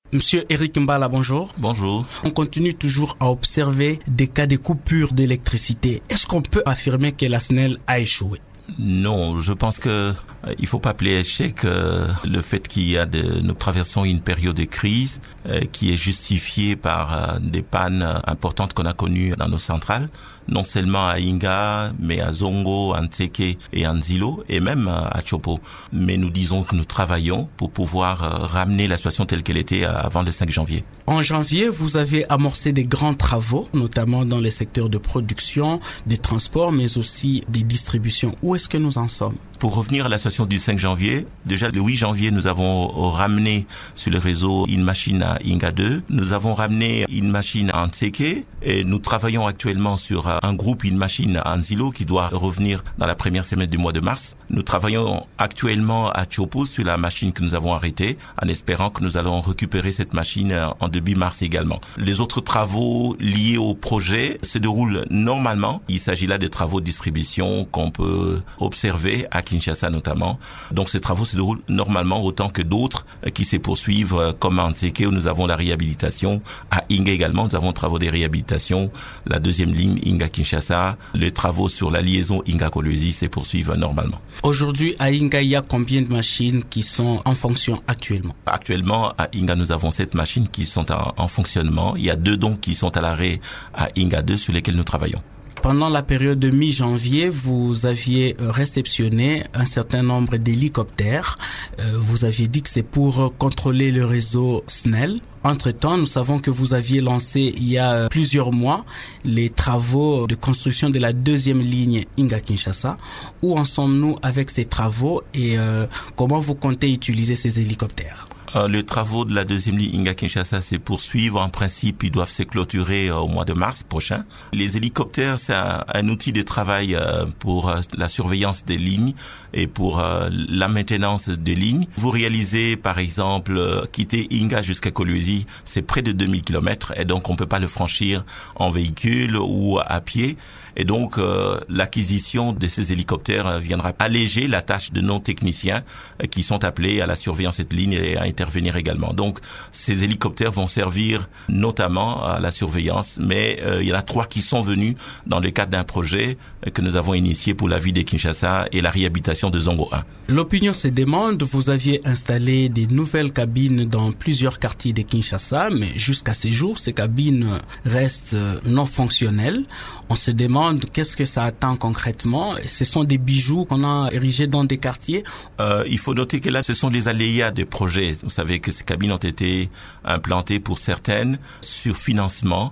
Monsieur Eric Mbala, bonjour. Bonjour. On continue toujours à observer des cas de coupure d'électricité. Est-ce qu'on peut affirmer que la SNEL a échoué? Non, je pense que il faut pas appeler échec le fait nous traversons une période de crise qui est justifiée par des pannes importantes qu'on a connues dans nos centrales, non seulement à Inga, mais à Zongo, à Nteke et à Nzilo, et même à Chopo. Mais nous disons que nous travaillons pour pouvoir ramener la situation telle qu'elle était avant le 5 janvier. En janvier, vous avez amorcé des grands travaux, notamment dans les secteurs de production, des transports, mais aussi des distributions. Où est-ce que nous en sommes? Pour revenir à la situation du 5 janvier, déjà le 8 janvier, nous avons ramené sur le réseau une machine à Inga 2. Nous avons ramené une machine à Nteke et nous travaillons actuellement sur un groupe, une machine à Nzilo qui doit revenir dans la première semaine du mois de mars. Nous travaillons actuellement à Chopo sur la machine que nous avons arrêtée en espérant que nous allons récupérer cette machine en début mars également. Les autres travaux liés au projet se déroulent normalement. Il s'agit là de travaux de distribution qu'on peut observer à Kinshasa notamment. Donc ces travaux se déroulent normalement autant que d'autres qui se poursuivent comme à Nteke où nous avons la réhabilitation. À Inga également, nous avons travaux de réhabilitation. La deuxième ligne Inga-Kinshasa. Les travaux sur la liaison Inga-Kolwezi se poursuivent normalement. Aujourd'hui, à Inga, il y a combien de machines qui sont en fonction actuellement? Actuellement, à Inga, nous avons 7 machines qui sont en fonctionnement. Il y a 2 donc qui sont à l'arrêt à Inga 2 sur lesquelles nous travaillons. Pendant la période de mi-janvier, vous aviez réceptionné un certain nombre d'hélicoptères. Vous aviez dit que c'est pour contrôler le réseau SNEL. Entre-temps, nous savons que vous aviez lancé il y a plusieurs mois les travaux de construction de la deuxième ligne Inga-Kinshasa. Où en sommes-nous avec ces travaux et comment vous comptez utiliser ces hélicoptères? Les travaux de la deuxième ligne Inga-Kinshasa se poursuivent. En principe, ils doivent se clôturer au mois de mars prochain. Les hélicoptères, c'est un outil de travail pour la surveillance des lignes et pour la maintenance des lignes. Vous réalisez, par exemple, quitter Inga jusqu'à Kolwezi, c'est près de 2000 km et donc on peut pas le franchir en véhicule ou à pied. Et donc, l'acquisition de ces hélicoptères viendra alléger la tâche de nos techniciens qui sont appelés à la surveillance de cette ligne et à intervenir également. Donc, ces hélicoptères vont servir notamment à la surveillance, mais il y en a 3 qui sont venus dans le cadre d'un projet que nous avons initié pour la ville de Kinshasa et la réhabilitation de Zongo 1. L'opinion se demande, vous aviez installé des nouvelles cabines dans plusieurs quartiers de Kinshasa, mais jusqu'à ces jours, ces cabines restent non fonctionnelles. On se demande qu'est-ce que ça attend concrètement. Ce sont des bijoux qu'on a érigés dans des quartiers. Il faut noter que là, ce sont les aléas des projets. Vous savez que ces cabines ont été implantées pour certaines sur financement.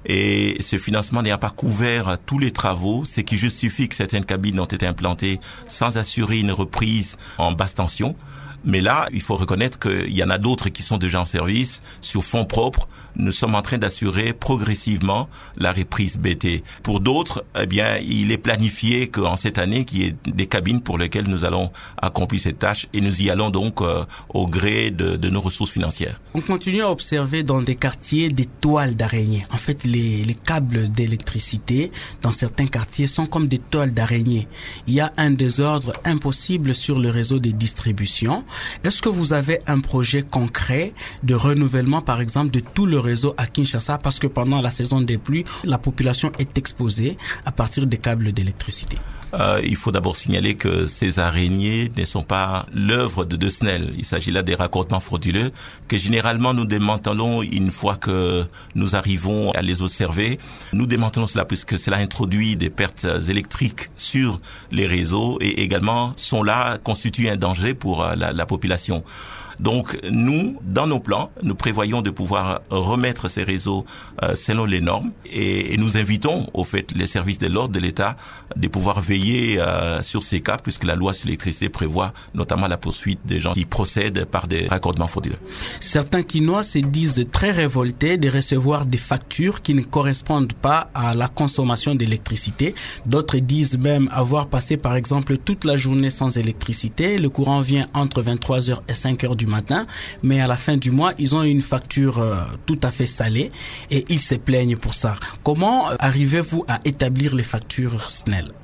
Et ce financement n'a pas couvert tous les travaux, ce qui justifie que certaines cabines ont été implantées sans assurer une reprise en basse tension. Mais là, il faut reconnaître qu'il y en a d'autres qui sont déjà en service sur fonds propres. Nous sommes en train d'assurer progressivement la reprise BT. Pour d'autres, eh bien, il est planifié qu'en cette année, qu'il y ait des cabines pour lesquelles nous allons accomplir cette tâche et nous y allons donc au gré de nos ressources financières. On continue à observer dans des quartiers des toiles d'araignée. En fait, les câbles d'électricité dans certains quartiers sont comme des toiles d'araignée. Il y a un désordre impossible sur le réseau de distribution. Est-ce que vous avez un projet concret de renouvellement, par exemple, de tout le réseau à Kinshasa? Parce que pendant la saison des pluies, la population est exposée à partir des câbles d'électricité. Il faut d'abord signaler que ces araignées ne sont pas l'œuvre de SNEL. Il s'agit là des raccordements frauduleux que généralement nous démantelons une fois que nous arrivons à les observer. Nous démantelons cela puisque cela introduit des pertes électriques sur les réseaux et également constituent un danger pour la population. Donc nous, dans nos plans, nous prévoyons de pouvoir remettre ces réseaux selon les normes et nous invitons au fait les services de l'ordre de l'État de pouvoir veiller sur ces cas puisque la loi sur l'électricité prévoit notamment la poursuite des gens qui procèdent par des raccordements frauduleux. Certains Kinois se disent très révoltés de recevoir des factures qui ne correspondent pas à la consommation d'électricité. D'autres disent même avoir passé par exemple toute la journée sans électricité. Le courant vient entre 23h et 5h du matin, mais à la fin du mois, ils ont une facture tout à fait salée et ils se plaignent pour ça. Comment arrivez-vous à établir les factures SNEL?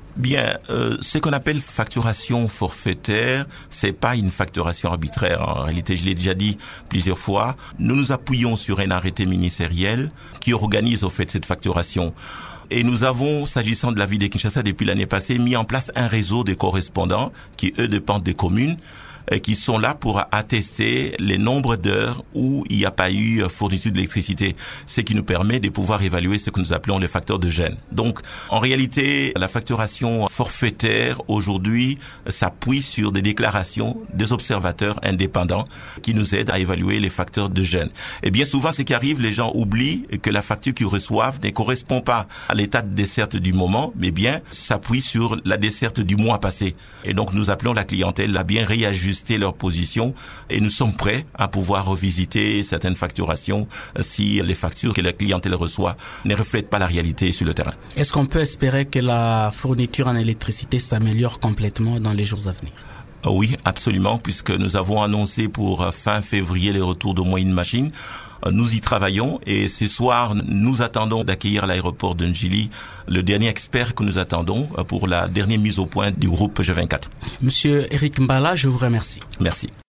Bien, ce qu'on appelle facturation forfaitaire, c'est pas une facturation arbitraire. En réalité, je l'ai déjà dit plusieurs fois, nous nous appuyons sur un arrêté ministériel qui organise au fait cette facturation. Et nous avons, s'agissant de la ville de Kinshasa depuis l'année passée, mis en place un réseau de correspondants qui, eux, dépendent des communes, qui sont là pour attester les nombres d'heures où il n'y a pas eu fourniture d'électricité, ce qui nous permet de pouvoir évaluer ce que nous appelons les facteurs de gêne. Donc, en réalité, la facturation forfaitaire, aujourd'hui, s'appuie sur des déclarations des observateurs indépendants qui nous aident à évaluer les facteurs de gêne. Et bien souvent, ce qui arrive, les gens oublient que la facture qu'ils reçoivent ne correspond pas à l'état de desserte du moment, mais bien s'appuie sur la desserte du mois passé. Et donc, nous appelons la clientèle à bien réajuster leur position et nous sommes prêts à pouvoir revisiter certaines facturations si les factures que la clientèle reçoit ne reflètent pas la réalité sur le terrain. Est-ce qu'on peut espérer que la fourniture en électricité s'améliore complètement dans les jours à venir? Oui, absolument, puisque nous avons annoncé pour fin février les retours d'au moins une machine. Nous y travaillons et ce soir, nous attendons d'accueillir à l'aéroport de Njili le dernier expert que nous attendons pour la dernière mise au point du groupe G24. Monsieur Eric Mbala, je vous remercie. Merci.